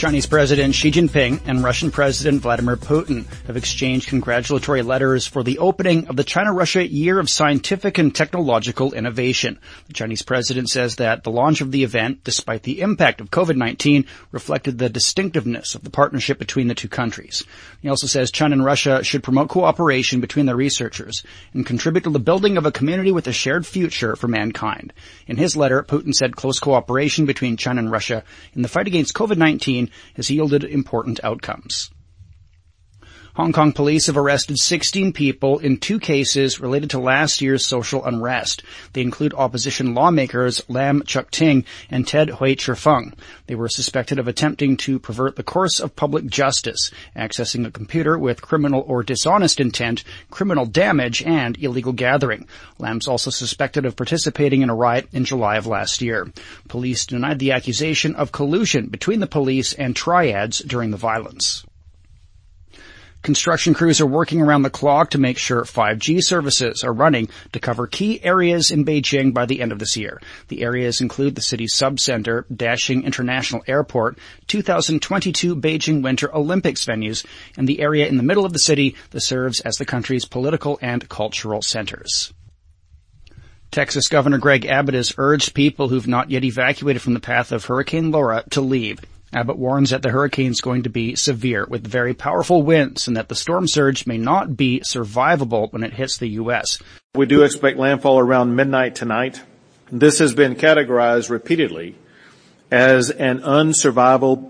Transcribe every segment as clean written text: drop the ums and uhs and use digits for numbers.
Chinese President Xi Jinping and Russian President Vladimir Putin have exchanged congratulatory letters for the opening of the China-Russia Year of Scientific and Technological Innovation. The Chinese president says that the launch of the event, despite the impact of COVID-19, reflected the distinctiveness of the partnership between the two countries. He also says China and Russia should promote cooperation between their researchers and contribute to the building of a community with a shared future for mankind. In his letter, Putin said close cooperation between China and Russia in the fight against COVID-19 has yielded important outcomes. Hong Kong police have arrested 16 people in 2 cases related to last year's social unrest. They include opposition lawmakers Lam Chuk-ting and Ted Hui Chi-feng. They were suspected of attempting to pervert the course of public justice, accessing a computer with criminal or dishonest intent, criminal damage, and illegal gathering. Lam's also suspected of participating in a riot in July of last year. Police denied the accusation of collusion between the police and triads during the violence. Construction crews are working around the clock to make sure 5G services are running to cover key areas in Beijing by the end of this year. The areas include the city's subcenter, Daxing International Airport, 2022 Beijing Winter Olympics venues, and the area in the middle of the city that serves as the country's political and cultural centers. Texas Governor Greg Abbott has urged people who've not yet evacuated from the path of Hurricane Laura to leave. Abbott warns that the hurricane is going to be severe with very powerful winds and that the storm surge may not be survivable when it hits the U.S. We do expect landfall around midnight tonight. This has been categorized repeatedly as an unsurvivable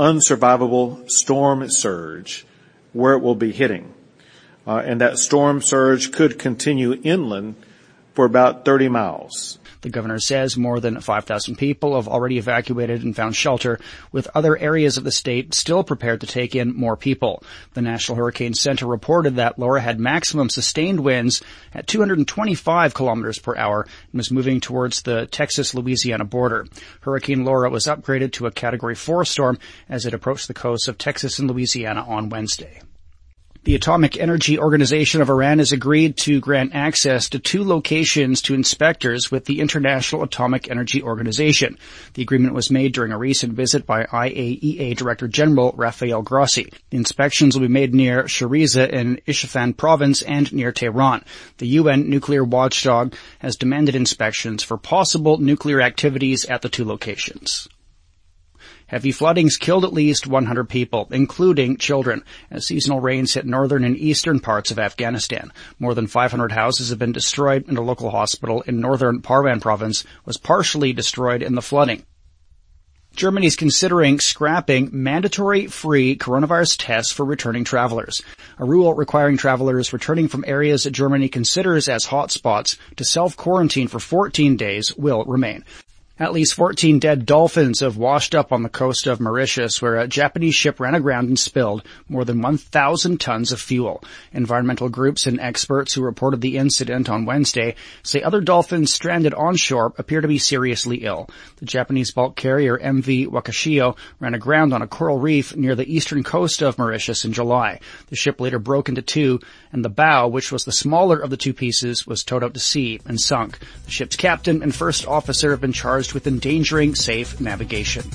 storm surge where it will be hitting. And that storm surge could continue inland for about 30 miles. The governor says more than 5,000 people have already evacuated and found shelter, with other areas of the state still prepared to take in more people. The National Hurricane Center reported that Laura had maximum sustained winds at 225 kilometers per hour and was moving towards the Texas-Louisiana border. Hurricane Laura was upgraded to a Category 4 storm as it approached the coast of Texas and Louisiana on Wednesday. The Atomic Energy Organization of Iran has agreed to grant access to 2 locations to inspectors with the International Atomic Energy Organization. The agreement was made during a recent visit by IAEA Director General Rafael Grossi. The inspections will be made near Shariza in Isfahan province and near Tehran. The UN nuclear watchdog has demanded inspections for possible nuclear activities at the 2 locations. Heavy floodings killed at least 100 people, including children, as seasonal rains hit northern and eastern parts of Afghanistan. More than 500 houses have been destroyed, and a local hospital in northern Parwan province was partially destroyed in the flooding. Germany is considering scrapping mandatory free coronavirus tests for returning travelers. A rule requiring travelers returning from areas that Germany considers as hotspots to self-quarantine for 14 days will remain. At least 14 dead dolphins have washed up on the coast of Mauritius, where a Japanese ship ran aground and spilled more than 1,000 tons of fuel. Environmental groups and experts who reported the incident on Wednesday say other dolphins stranded onshore appear to be seriously ill. The Japanese bulk carrier MV Wakashio ran aground on a coral reef near the eastern coast of Mauritius in July. The ship later broke into 2, and the bow, which was the smaller of the 2 pieces, was towed out to sea and sunk. The ship's captain and first officer have been charged with endangering safe navigation.